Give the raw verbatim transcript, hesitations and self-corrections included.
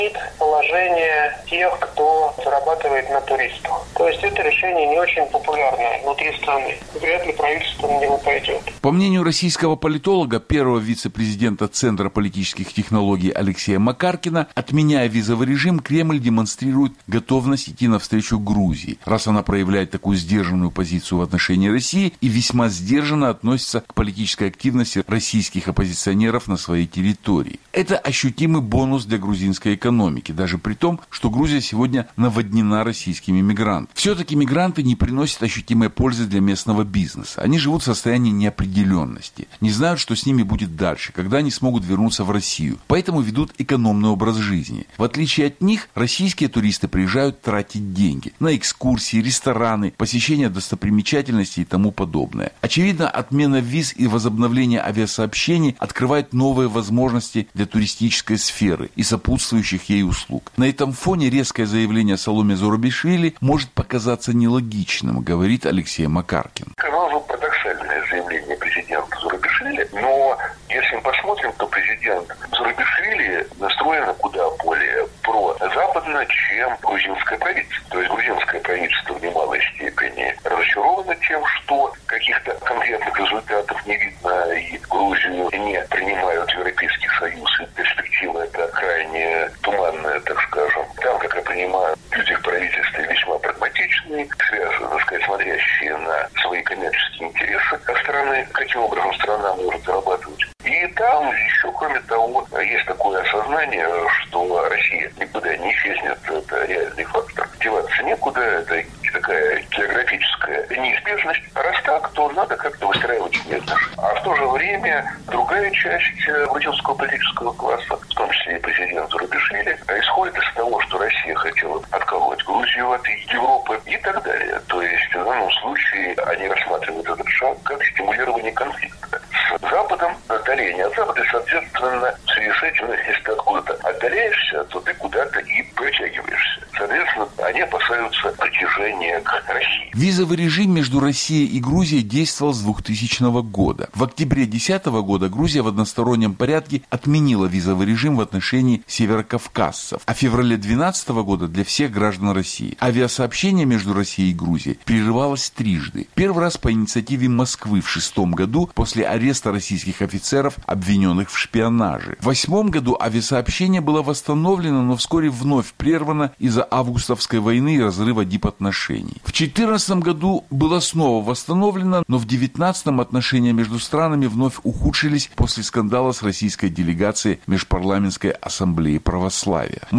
положение тех, кто зарабатывает на туристах. То есть это решение не очень популярное внутри страны. Вряд ли правительство на него пойдет. По мнению российского политолога, первого вице-президента Центра политических технологий Алексея Макаркина, отменяя визовый режим, Кремль демонстрирует готовность идти навстречу Грузии, раз она проявляет такую сдержанную позицию в отношении России и весьма сдержанно относится к политической активности российских оппозиционеров на своей территории. Это ощутимый бонус для грузинской экономики, даже при том, что Грузия сегодня наводнена российскими мигрантами. Все-таки мигранты не приносят ощутимой пользы для местного бизнеса. Они живут в состоянии неопределенности, не знают, что с ними будет дальше, когда они смогут вернуться в Россию. Поэтому ведут экономный образ жизни. В отличие от них, российские туристы приезжают тратить деньги на экскурсии, рестораны, посещение достопримечательностей и тому подобное. Очевидно, отмена виз и возобновление авиасообщений открывает новые возможности для туристической сферы и сопутствующих ей услуг. На этом фоне резкое заявление Саломе Зурабишвили может показаться нелогичным, говорит Алексей Макаркин. Казалось бы, парадоксальное заявление президента Зурабишвили, но если мы посмотрим, то президент Зурабишвили настроен куда более прозападно, чем грузинское правительство. То есть грузинское правительство в немалой степени разочаровано тем, что каких-то конкретных результатов не видно, и Грузию не принимают в Европейский Союз, и перспектива это крайне туманная, так скажем. Там, как я понимаю, люди в правительстве весьма прагматичные, связаны, так сказать, смотрящие на свои коммерческие интересы как страны, каким образом страна может зарабатывать. И там еще, кроме того, есть такое осознание, что Россия никуда не исчезнет, это реальный фактор. Деваться некуда, это такая географическая неизбежность. Раз так, то надо как-то выстраивать отношения. А в то же время другая часть грузинского политического класса, в том числе и президент Зурабишвили, исходит из того, что Россия хотела отколоть Грузию от Европы и так далее. То есть в данном случае они рассматривают этот шаг как стимулирование конфликта с Западом, отдаление от Запада, и, соответственно, в связи с этим, если ты откуда-то отдаляешься, то ты куда-то и протягиваешься. Соответственно, они опасаются притяжения к России. Визовый режим между Россией и Грузией действовал с двухтысячного года. В октябре две тысячи десятого года Грузия в одностороннем порядке отменила визовый режим в отношении северокавказцев, а в феврале две тысячи двенадцатого года для всех граждан России. Авиасообщение между Россией и Грузией прерывалось трижды. Первый раз по инициативе Москвы в шестом году после ареста российских офицеров, обвиненных в шпионаже. В восьмом году авиасообщение было восстановлено, но вскоре вновь прервано из-за августовской войны и разрыва дипотношений. В две тысячи четырнадцатом году было снова восстановлено, но в две тысячи девятнадцатом отношения между странами вновь ухудшились после скандала с российской делегацией Межпарламентской ассамблеи православия.